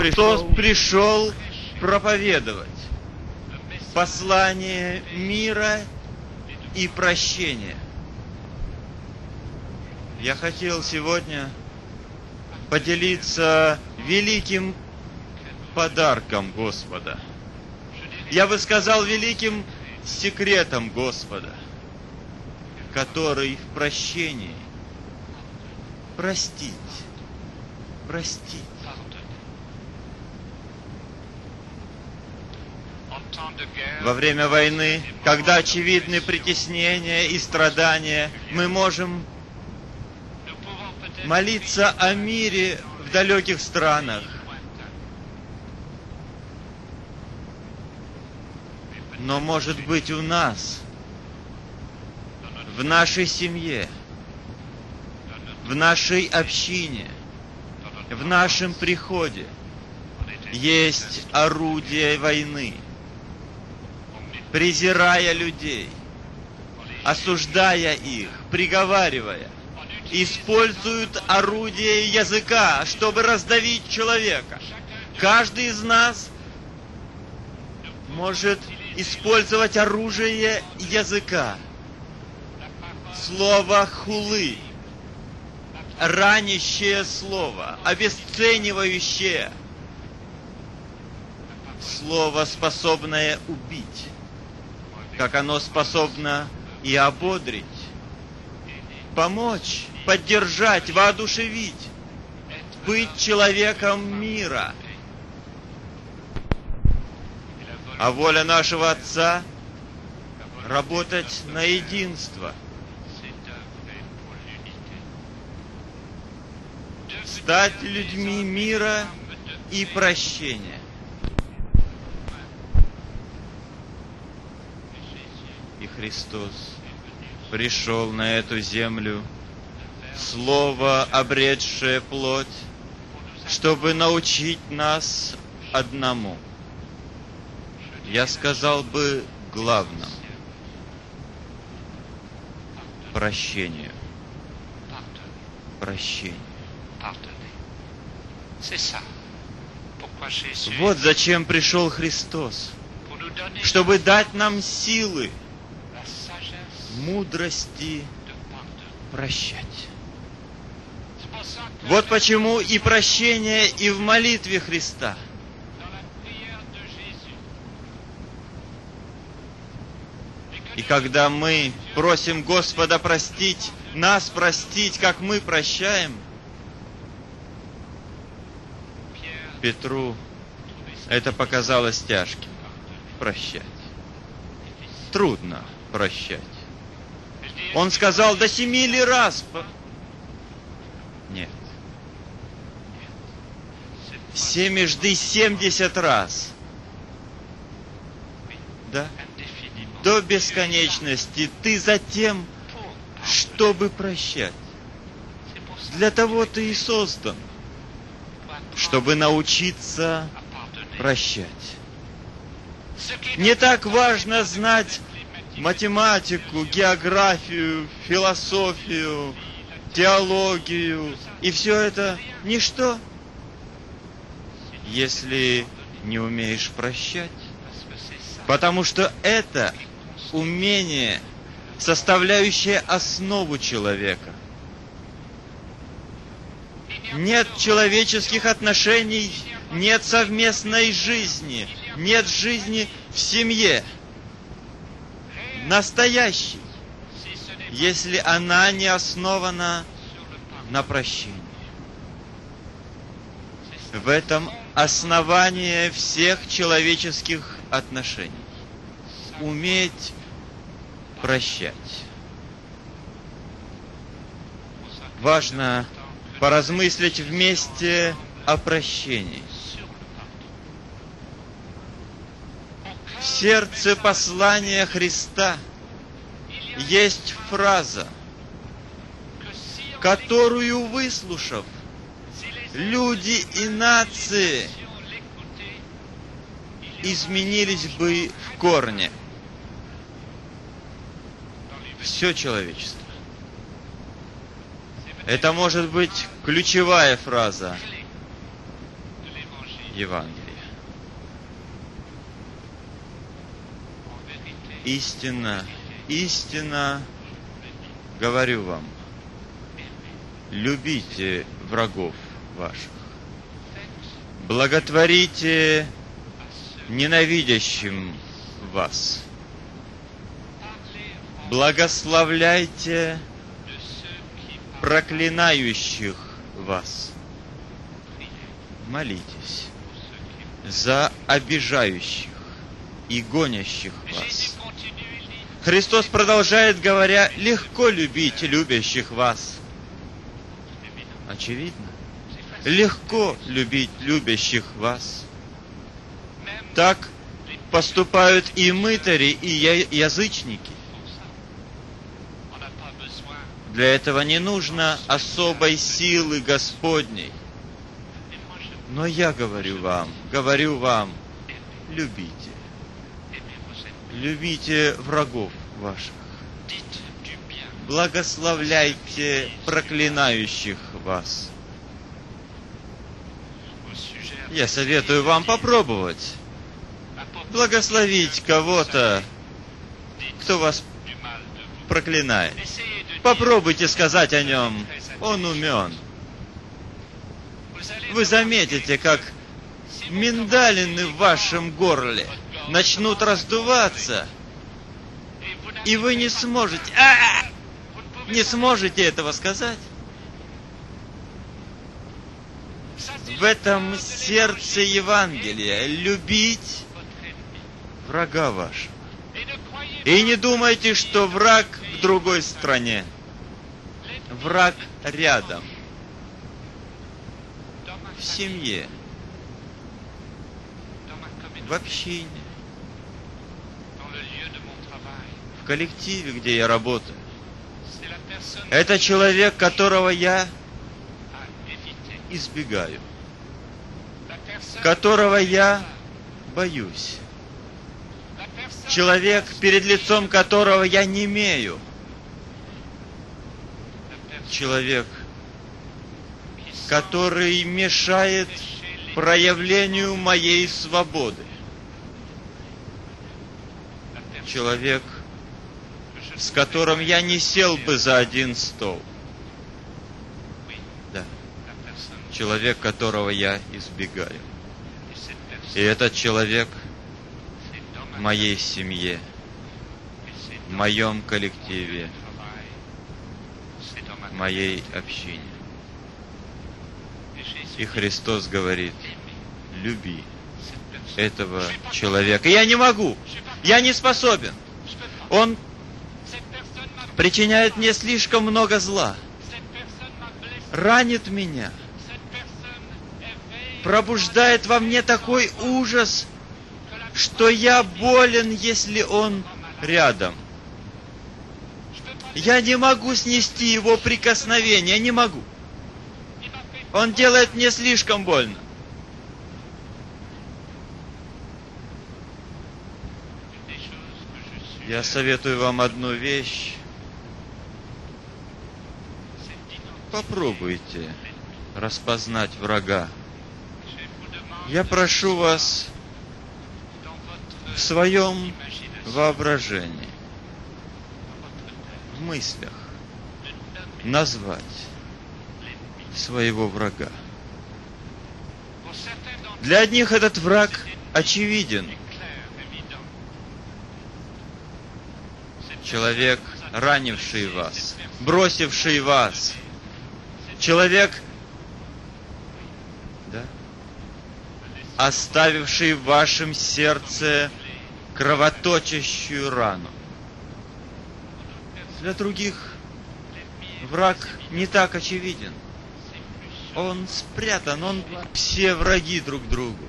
пришел проповедовать послание мира и прощения. Я хотел сегодня поделиться великим подарком Господа. Я бы сказал, великим секретом Господа, который в прощении. Простить. Простить. Во время войны, когда очевидны притеснения и страдания, мы можем молиться о мире в далеких странах. Но, может быть, у нас, в нашей семье, в нашей общине, в нашем приходе есть орудие войны, презирая людей, осуждая их, приговаривая, используют орудие языка, чтобы раздавить человека. Каждый из нас может использовать оружие языка. Слово хулы, ранящее слово, обесценивающее слово, способное убить, как оно способно и ободрить, помочь, поддержать, воодушевить, быть человеком мира. А воля нашего Отца — работать на единство, стать людьми мира и прощения. И Христос пришел на эту землю, Слово, обретшее плоть, чтобы научить нас одному. Я сказал бы главному — прощению. Прощение. Вот зачем пришел Христос, чтобы дать нам силы, мудрости прощать. Вот почему и прощение, и в молитве Христа. И когда мы просим Господа простить, нас простить, как мы прощаем, Петру это показалось тяжким — прощать. Трудно прощать. Он сказал: до 7 раз. Нет. 70 раз. Да? До бесконечности. Ты за тем, чтобы прощать. Для того ты и создан, чтобы научиться прощать. Не так важно знать математику, географию, философию, теологию, и все это ничто, если не умеешь прощать. Потому что это умение, составляющее основу человека. Нет человеческих отношений, нет совместной жизни, нет жизни в семье, настоящей, если она не основана на прощении. В этом основание всех человеческих отношений. Уметь прощать. Важно поразмыслить вместе о прощении. В сердце послания Христа есть фраза, которую, выслушав, люди и нации изменились бы в корне. Все человечество. Это может быть ключевая фраза Евангелия. Истинно, истинно говорю вам, любите врагов ваших, благотворите ненавидящим вас, благословляйте проклинающих вас, молитесь за обижающих и гонящих вас. Христос продолжает, говоря, легко любить любящих вас. Очевидно, легко любить любящих вас. Так поступают и мытари, и язычники. Для этого не нужно особой силы Господней. Но я говорю вам, любите. Любите врагов ваших. Благословляйте проклинающих вас. Я советую вам попробовать благословить кого-то, кто вас проклинает. Попробуйте сказать о нем, он умен. Вы заметите, как миндалины в вашем горле начнут раздуваться, и вы не сможете этого сказать. В этом сердце Евангелия любить врага вашего. И не думайте, что враг в другой стране. Враг рядом. В семье. В общине. В коллективе, где я работаю. Это человек, которого я избегаю. Которого я боюсь. Человек, перед лицом которого я немею. Человек, который мешает проявлению моей свободы. Человек, с которым я не сел бы за один стол. Да. Человек, которого я избегаю. И этот человек в моей семье, в моем коллективе, в моей общине. И Христос говорит, люби этого человека. Я не могу, я не способен. Он причиняет мне слишком много зла, ранит меня, пробуждает во мне такой ужас, что я болен, если он рядом. Я не могу снести его прикосновения, не могу. Он делает мне слишком больно. Я советую вам одну вещь. Попробуйте распознать врага. Я прошу вас в своем воображении, в мыслях назвать своего врага. Для одних этот враг очевиден. Человек, ранивший вас, бросивший вас. Человек, да, оставивший в вашем сердце кровоточащую рану. Для других враг не так очевиден. Он спрятан, все враги друг другу.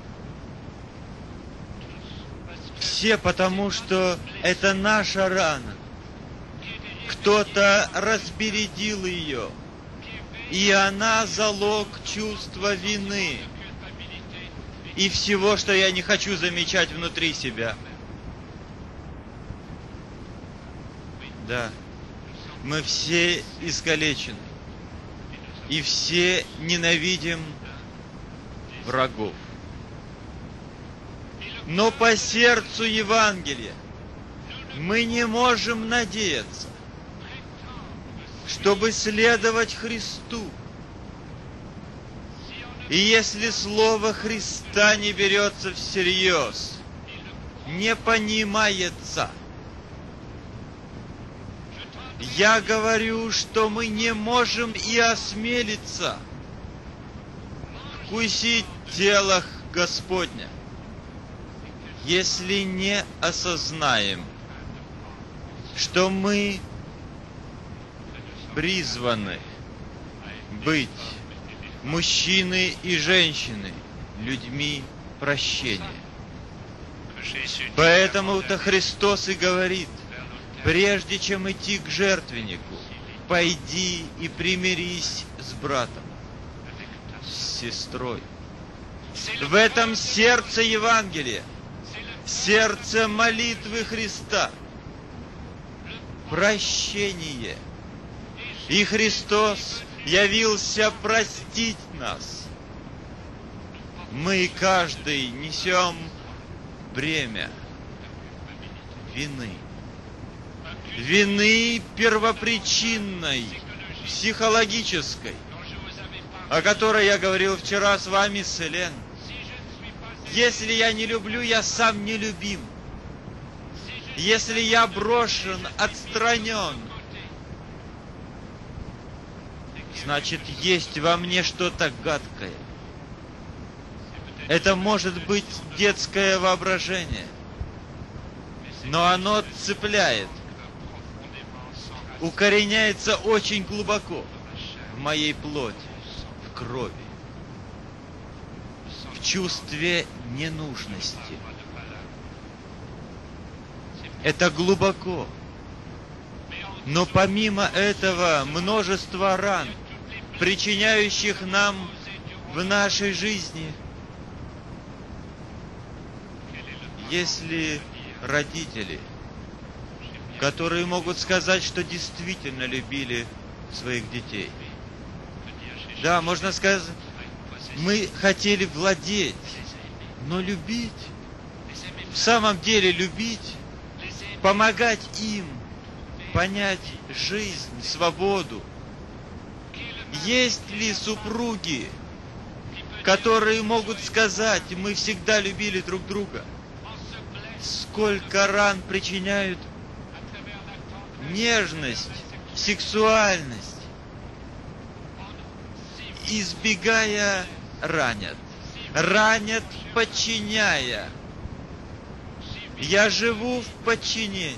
Все потому, что это наша рана. Кто-то разбередил ее, и она залог чувства вины и всего, что я не хочу замечать внутри себя. Да, мы все искалечены, и все ненавидим врагов. Но по сердцу Евангелия мы не можем надеяться, чтобы следовать Христу. И если слово Христа не берется всерьез, не понимается, я говорю, что мы не можем и осмелиться вкусить тело Господня, если не осознаем, что мы призваны быть мужчины и женщины, людьми прощения. Поэтому-то Христос и говорит: прежде чем идти к жертвеннику, пойди и примирись с братом, с сестрой. В этом сердце Евангелия, сердце молитвы Христа, прощение. И Христос явился простить нас. Мы каждый несем бремя вины. Вины первопричинной, психологической, о которой я говорил вчера с вами, Селен. Если я не люблю, я сам не любим. Если я брошен, отстранен, значит, есть во мне что-то гадкое. Это может быть детское воображение, но оно цепляет, укореняется очень глубоко в моей плоти, в крови, в чувстве ненужности. Это глубоко. Но помимо этого множество ран, причиняющих нам в нашей жизни. Если родители, которые могут сказать, что действительно любили своих детей. Да, можно сказать, мы хотели владеть, но любить, в самом деле любить, помогать им понять жизнь, свободу. Есть ли супруги, которые могут сказать: мы всегда любили друг друга? Сколько ран причиняют нежность, сексуальность, избегая, ранят. Ранят, подчиняя. Я живу в подчинении.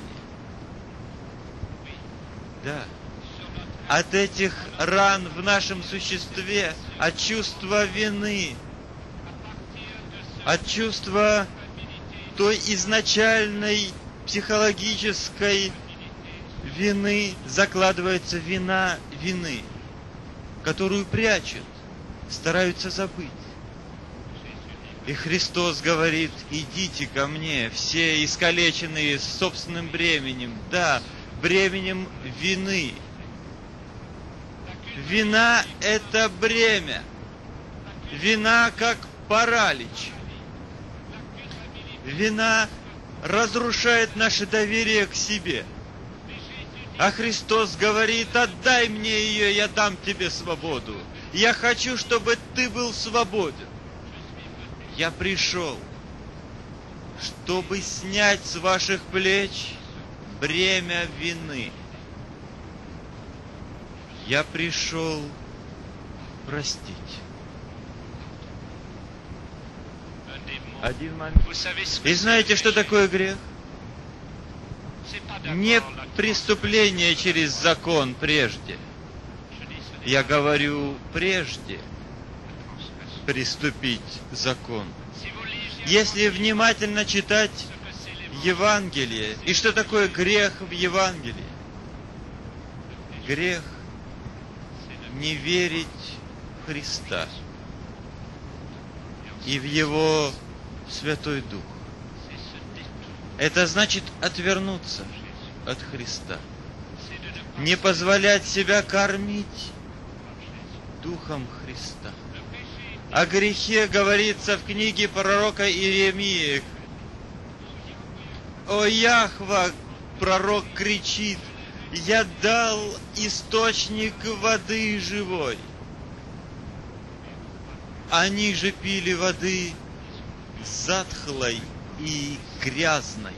Да. От этих ран в нашем существе, от чувства вины, от чувства той изначальной психологической вины закладывается вина вины, которую прячут, стараются забыть. И Христос говорит: идите ко мне, все искалеченные собственным бременем, да, бременем вины. Вина – это бремя. Вина как паралич. Вина разрушает наше доверие к себе. А Христос говорит: отдай мне ее, я дам тебе свободу. Я хочу, чтобы ты был свободен. Я пришел, чтобы снять с ваших плеч бремя вины. Я пришел простить. Один момент. И знаете, что такое грех? Не преступление через закон прежде. Я говорю, прежде приступить закон. Если внимательно читать Евангелие, и что такое грех в Евангелии? Грех — не верить в Христа и в Его Святой Дух. Это значит отвернуться от Христа, не позволять себя кормить Духом Христа. О грехе говорится в книге пророка Иеремии, О Яхва, пророк кричит, я дал источник воды живой. Они же пили воды затхлой и грязной.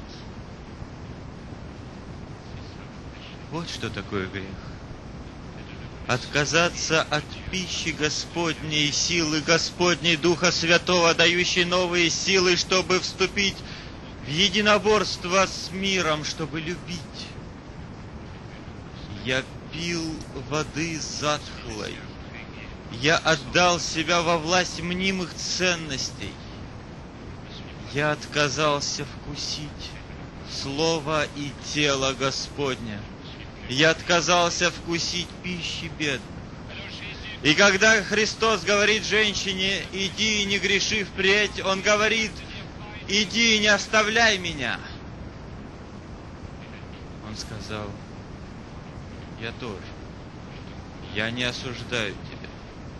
Вот что такое грех. Отказаться от пищи Господней, силы Господней, Духа Святого, дающей новые силы, чтобы вступить в единоборство с миром, чтобы любить. Я пил воды затхлой. Я отдал себя во власть мнимых ценностей. Я отказался вкусить Слово и тело Господня. Я отказался вкусить пищи бедных. И когда Христос говорит женщине, иди и не греши впредь, Он говорит, иди и не оставляй меня. Он сказал, я тоже. Я не осуждаю тебя.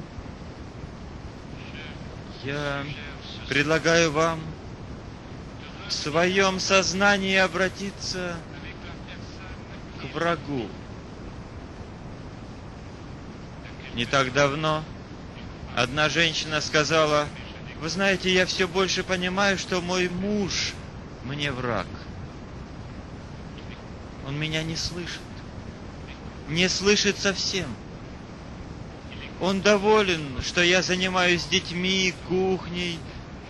Я предлагаю вам в своем сознании обратиться к врагу. Не так давно одна женщина сказала, вы знаете, я все больше понимаю, что мой муж мне враг. Он меня не слышит. Не слышит совсем. Он доволен, что я занимаюсь детьми, кухней.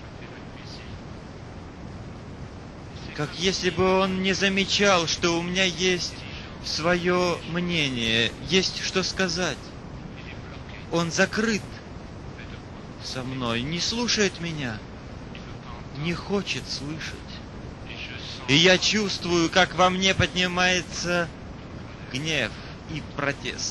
Как если бы он не замечал, что у меня есть свое мнение, есть что сказать. Он закрыт со мной, не слушает меня, не хочет слышать. И я чувствую, как во мне поднимается гнев и протест.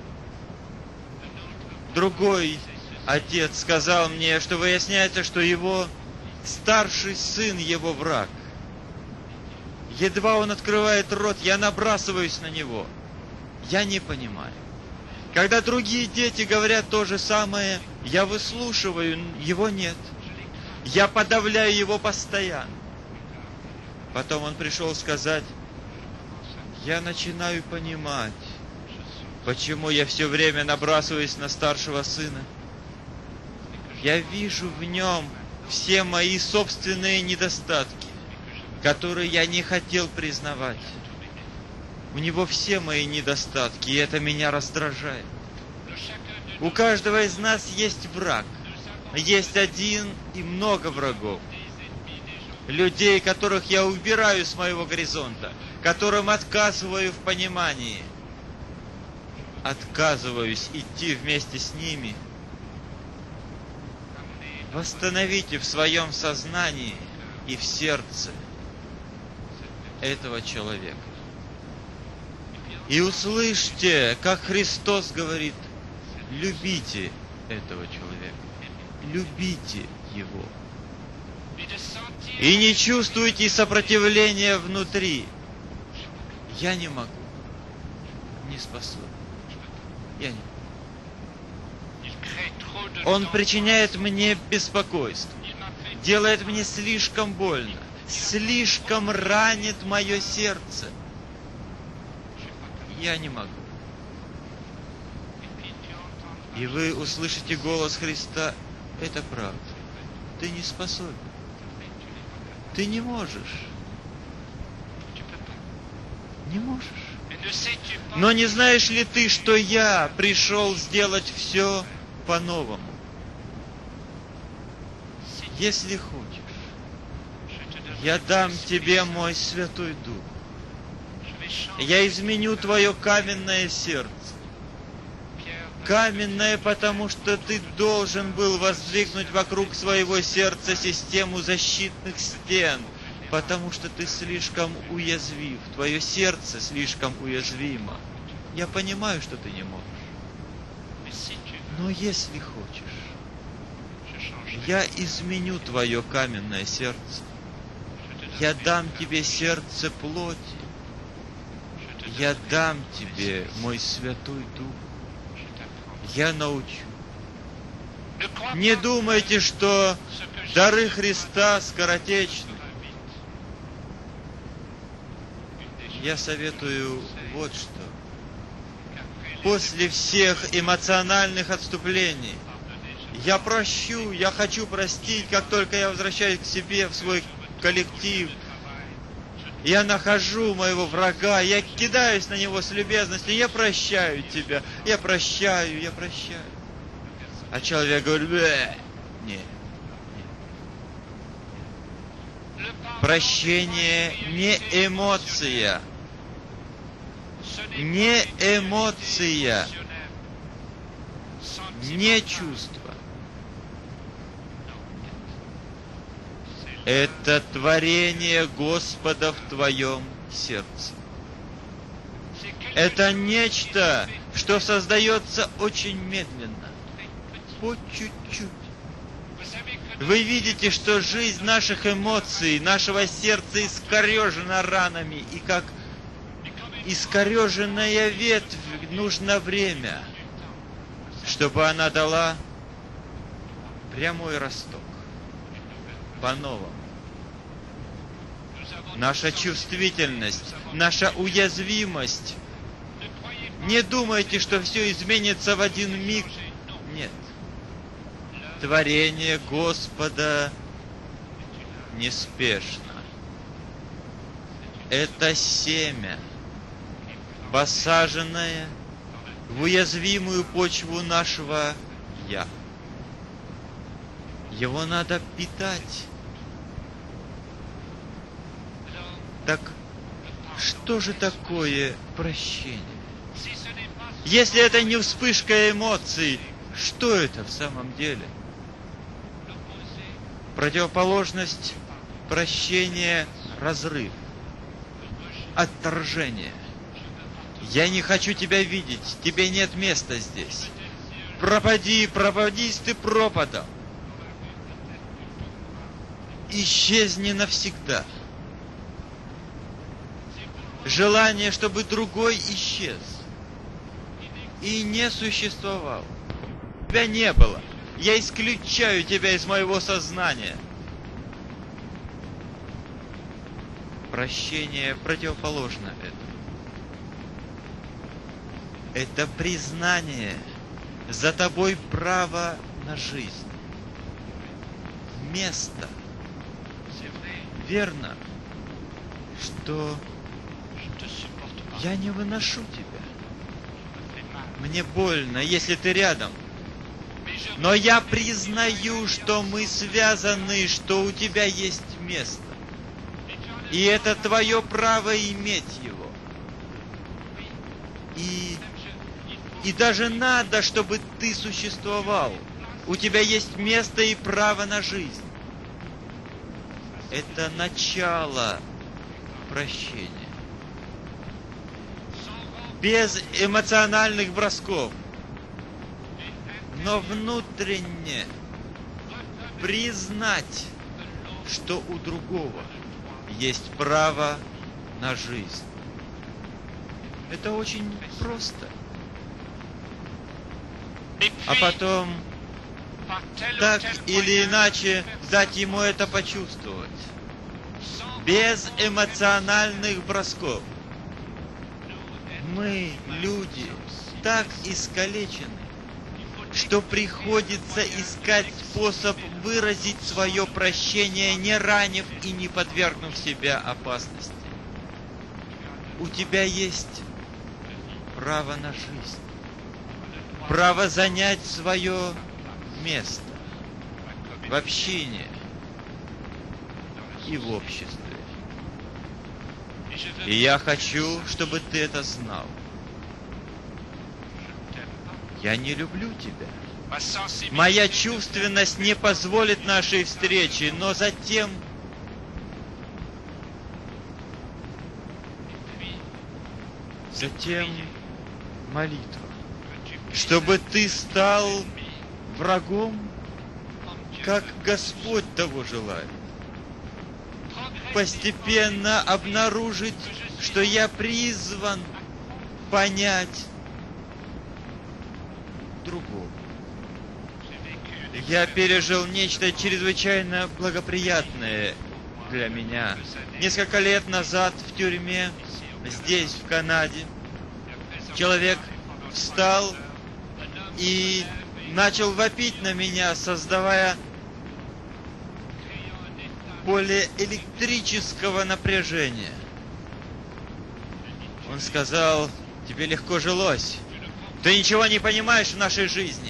Другой отец сказал мне, что выясняется, что его старший сын его враг. Едва он открывает рот, я набрасываюсь на него. Я не понимаю. Когда другие дети говорят то же самое, я выслушиваю, его нет. Я подавляю его постоянно. Потом он пришел сказать, я начинаю понимать, почему я все время набрасываюсь на старшего сына. Я вижу в нем все мои собственные недостатки, которые я не хотел признавать. У него все мои недостатки, и это меня раздражает. У каждого из нас есть враг. Есть один и много врагов. Людей, которых я убираю с моего горизонта, которым отказываю в понимании. Отказываюсь идти вместе с ними. Восстановите в своем сознании и в сердце этого человека. И услышьте, как Христос говорит, любите этого человека, любите его. И не чувствуйте сопротивления внутри. Я не могу, не способен. Я не могу. Он причиняет мне беспокойство, делает мне слишком больно, слишком ранит мое сердце. Я не могу. И вы услышите голос Христа, это правда. Ты не способен. Ты не можешь. Не можешь. Но не знаешь ли ты, что я пришел сделать все по-новому? Если хочешь, я дам тебе мой Святой Дух. Я изменю твое каменное сердце. Каменное, потому что ты должен был воздвигнуть вокруг своего сердца систему защитных стен, потому что ты слишком уязвив, твое сердце слишком уязвимо. Я понимаю, что ты не можешь. Но если хочешь, я изменю твое каменное сердце. Я дам тебе сердце плоти. Я дам тебе мой Святой Дух. Я научу. Не думайте, что дары Христа скоротечны. я советую вот что. После всех эмоциональных отступлений я прощу, я хочу простить, как только я возвращаюсь к себе, в свой коллектив. Я нахожу моего врага, я кидаюсь на него с любезностью, я прощаю тебя, я прощаю, я прощаю. А человек говорит, нет. Прощение не эмоция. Не эмоция. Не чувство. Это творение Господа в твоем сердце. Это нечто, что создается очень медленно, по чуть-чуть. Вы видите, что жизнь наших эмоций, нашего сердца искорежена ранами, и как искореженная ветвь нужно время, чтобы она дала прямой росток по-новому. Наша чувствительность, наша уязвимость. Не думайте, что все изменится в один миг. Нет. Творение Господа неспешно. Это семя, посаженное в уязвимую почву нашего «я». Его надо питать. Так что же такое прощение? Если это не вспышка эмоций, что это в самом деле? Противоположность прощения – разрыв, отторжение. Я не хочу тебя видеть, тебе нет места здесь. Пропади, пропадись ты пропадом. Исчезни навсегда. Желание, чтобы другой исчез и не существовал. Тебя не было. Я исключаю тебя из моего сознания. Прощение противоположно этому. Это признание за тобой права на жизнь. Место. Верно, что я не выношу тебя. Мне больно, если ты рядом. Но я признаю, что мы связаны, что у тебя есть место. И это твое право иметь его. И даже надо, чтобы ты существовал. У тебя есть место и право на жизнь. Это начало прощения. Без эмоциональных бросков. Но внутренне признать, что у другого есть право на жизнь. Это очень просто. А потом, так или иначе, дать ему это почувствовать. Без эмоциональных бросков. Мы, люди, так искалечены, что приходится искать способ выразить свое прощение, не ранив и не подвергнув себя опасности. У тебя есть право на жизнь, право занять свое место в общине и в обществе. И я хочу, чтобы ты это знал. Я не люблю тебя. Моя чувственность не позволит нашей встречи, но затем молитва, чтобы ты стал врагом, как Господь того желает. Постепенно обнаружить, что я призван понять другого. Я пережил нечто чрезвычайно благоприятное для меня. Несколько лет назад в тюрьме здесь, в Канаде, человек встал и начал вопить на меня, создавая поле электрического напряжения. Он сказал: тебе легко жилось. Ты ничего не понимаешь в нашей жизни.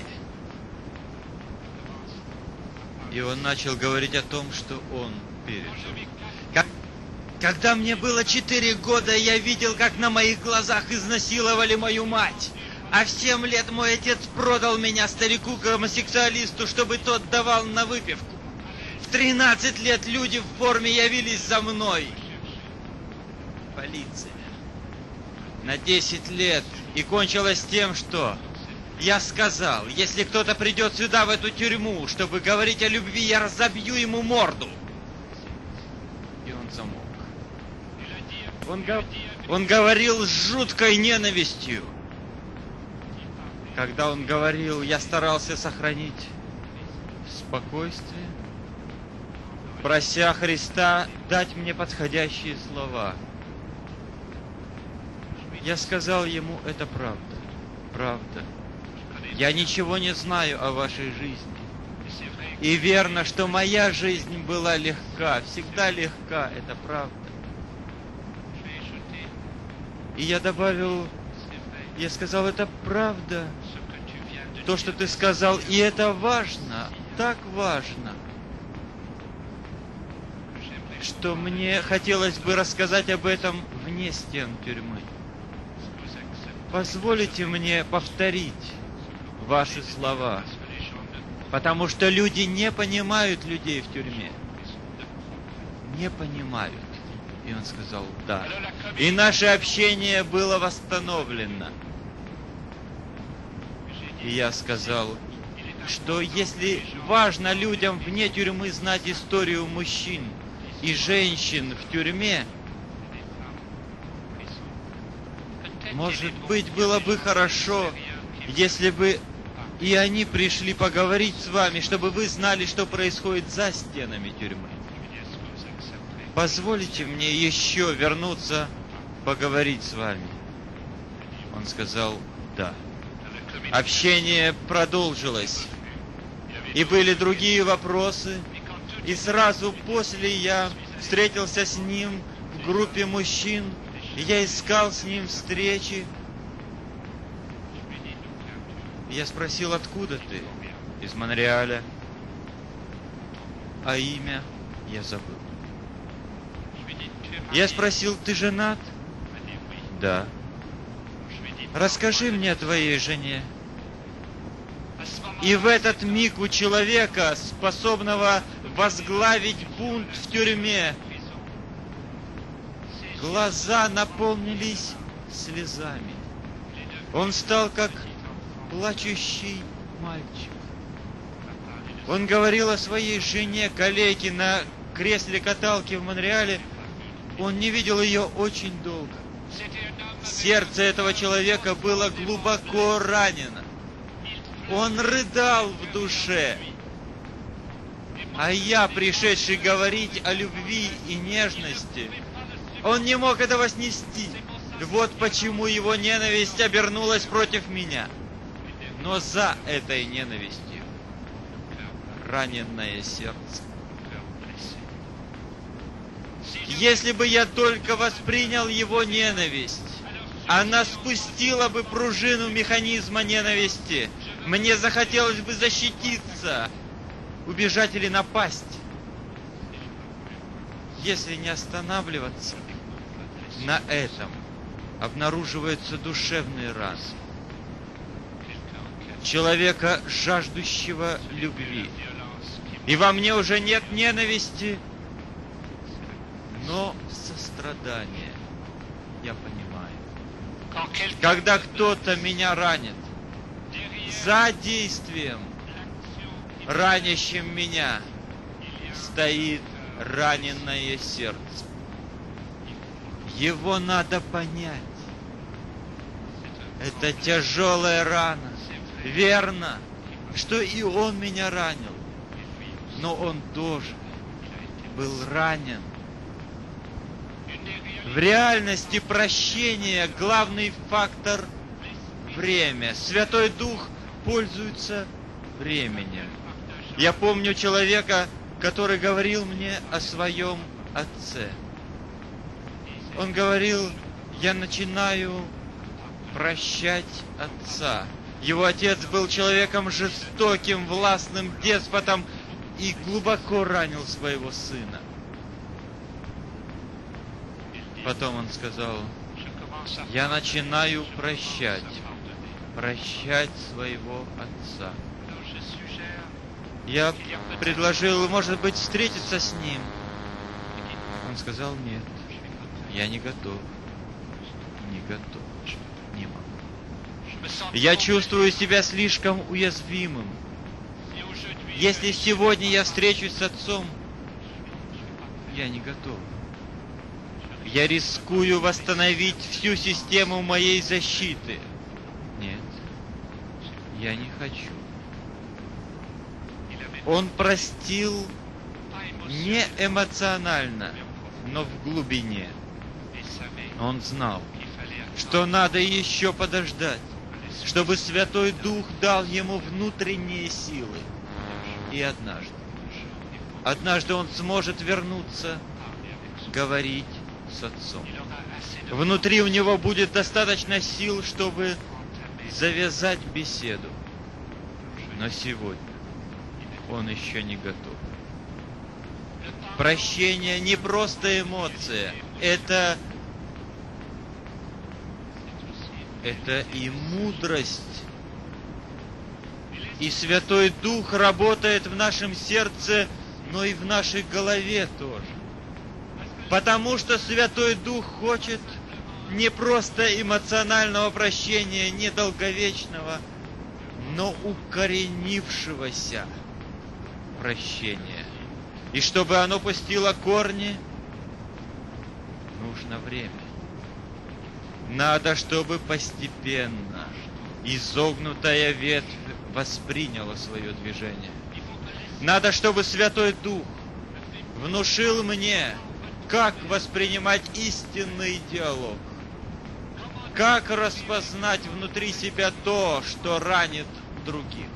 И он начал говорить о том, что он пережил. Когда мне было 4 года, я видел, как на моих глазах изнасиловали мою мать. А в 7 лет мой отец продал меня старику-гомосексуалисту, чтобы тот давал на выпивку. В 13 лет люди в форме явились за мной. Полиция. На 10 лет. И кончилось тем, что я сказал: если кто-то придет сюда, в эту тюрьму, чтобы говорить о любви, я разобью ему морду. И он замолк. Он говорил с жуткой ненавистью. Когда он говорил, я старался сохранить спокойствие, прося Христа дать мне подходящие слова. Я сказал ему: это правда, правда. Я ничего не знаю о вашей жизни. И верно, что моя жизнь была легка, всегда легка, это правда. И я добавил, я сказал: это правда, то, что ты сказал, и это важно, так важно, что мне хотелось бы рассказать об этом вне стен тюрьмы. Позволите мне повторить ваши слова, потому что люди не понимают людей в тюрьме. Не понимают. И он сказал: да. И наше общение было восстановлено. И я сказал, что если важно людям вне тюрьмы знать историю мужчин и женщин в тюрьме, может быть, было бы хорошо, если бы и они пришли поговорить с вами, чтобы вы знали, что происходит за стенами тюрьмы. Позволите мне еще вернуться, поговорить с вами? Он сказал: да. Общение продолжилось. И были другие вопросы. И сразу после я встретился с ним в группе мужчин. И я искал с ним встречи. Я спросил: откуда ты? Из Монреаля. А имя я забыл. Я спросил: ты женат? Да. Расскажи мне о твоей жене. И в этот миг у человека, способного возглавить бунт в тюрьме, глаза наполнились слезами. Он стал как плачущий мальчик. Он говорил о своей жене, калеке на кресле каталки в Монреале. Он не видел ее очень долго. Сердце этого человека было глубоко ранено. Он рыдал в душе. А я, пришедший говорить о любви и нежности, он не мог этого снести. Вот почему его ненависть обернулась против меня. Но за этой ненавистью раненное сердце. Если бы я только воспринял его ненависть, она спустила бы пружину механизма ненависти. Мне захотелось бы защититься, убежать или напасть. Если не останавливаться на этом, обнаруживаются душевные раны человека, жаждущего любви. И во мне уже нет ненависти, но сострадание. Я понимаю. Когда кто-то меня ранит, за действием, ранящим меня, стоит раненное сердце. Его надо понять. Это тяжелая рана. Верно, что и он меня ранил, но он тоже был ранен В реальности прощения главный фактор — время. Святой Дух пользуется временем. Я помню человека, который говорил мне о своем отце. Он говорил: я начинаю прощать отца. Его отец был человеком жестоким, властным деспотом и глубоко ранил своего сына. Потом он сказал: я начинаю прощать своего отца. Я предложил, может быть, встретиться с ним. Он сказал: нет, я не готов, не могу. Я чувствую себя слишком уязвимым. Если сегодня я встречусь с отцом, я не готов. Я рискую восстановить всю систему моей защиты. Нет, я не хочу. Он простил не эмоционально, но в глубине. Он знал, что надо еще подождать, чтобы Святой Дух дал ему внутренние силы. И однажды он сможет вернуться, говорить с Отцом. Внутри у него будет достаточно сил, чтобы завязать беседу. Но сегодня он еще не готов. Прощение не просто эмоция, это и мудрость. И Святой Дух работает в нашем сердце, но и в нашей голове тоже. Потому что Святой Дух хочет не просто эмоционального прощения, не долговечного, но укоренившегося прощения. И чтобы оно пустило корни, нужно время. Надо, чтобы постепенно изогнутая ветвь восприняла свое движение. Надо, чтобы Святой Дух внушил мне, как воспринимать истинный диалог, как распознать внутри себя то, что ранит других.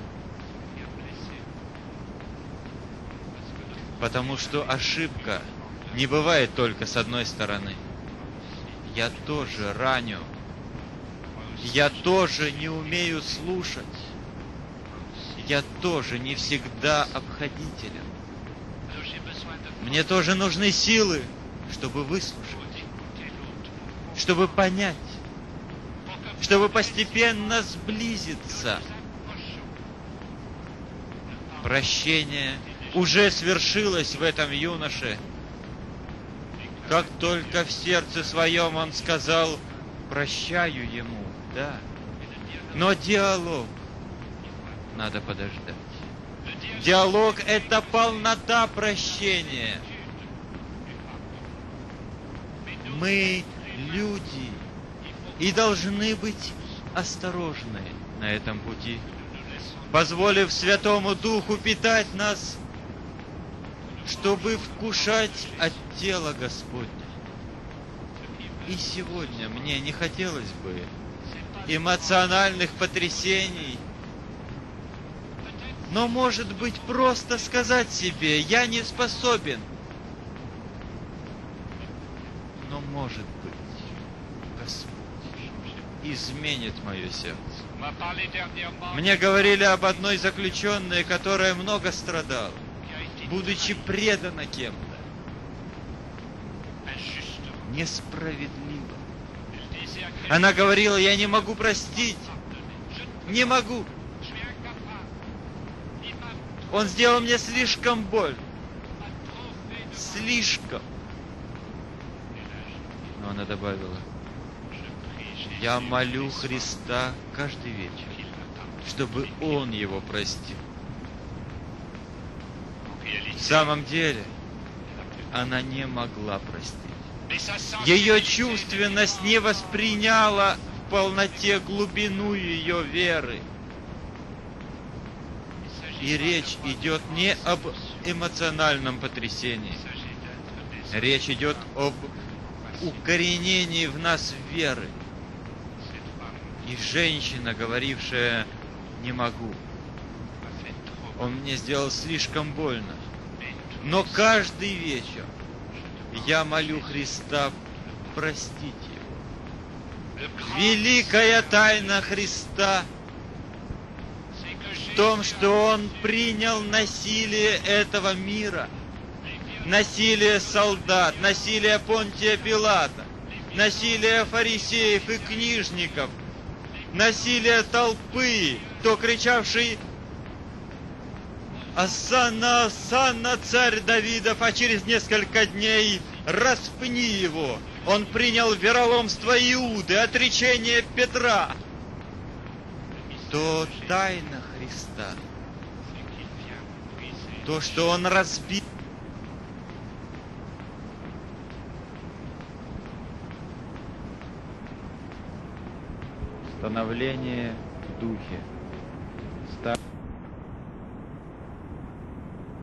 Потому что ошибка не бывает только с одной стороны. Я тоже раню. Я тоже не умею слушать. Я тоже не всегда обходителен. Мне тоже нужны силы, чтобы выслушать, чтобы понять, чтобы постепенно сблизиться. Прощение уже свершилось в этом юноше. Как только в сердце своем он сказал: прощаю ему, да. Но диалог надо подождать. Диалог — это полнота прощения. Мы люди и должны быть осторожны на этом пути, позволив Святому Духу питать нас, чтобы вкушать от тела Господня. И сегодня мне не хотелось бы эмоциональных потрясений, но, может быть, просто сказать себе: я не способен. Но, может быть, Господь изменит мое сердце. Мне говорили об одной заключенной, которая много страдала, будучи предана кем-то. Несправедливо. Она говорила: я не могу простить. Не могу. Он сделал мне слишком боль. Слишком. Но она добавила: я молю Христа каждый вечер, чтобы Он его простил. В самом деле, она не могла простить. Ее чувственность не восприняла в полноте глубину ее веры. И речь идет не об эмоциональном потрясении. Речь идет об укоренении в нас веры. И женщина, говорившая «не могу». Он мне сделал слишком больно. Но каждый вечер я молю Христа простить его. Великая тайна Христа в том, что Он принял насилие этого мира, насилие солдат, насилие Понтия Пилата, насилие фарисеев и книжников, насилие толпы, то кричавший «Осанна, Осанна, царь Давидов!», а через несколько дней «Распни его!». Он принял вероломство Иуды, отречение Петра. То тайна Христа, то, что Он разбил. Становление в духе.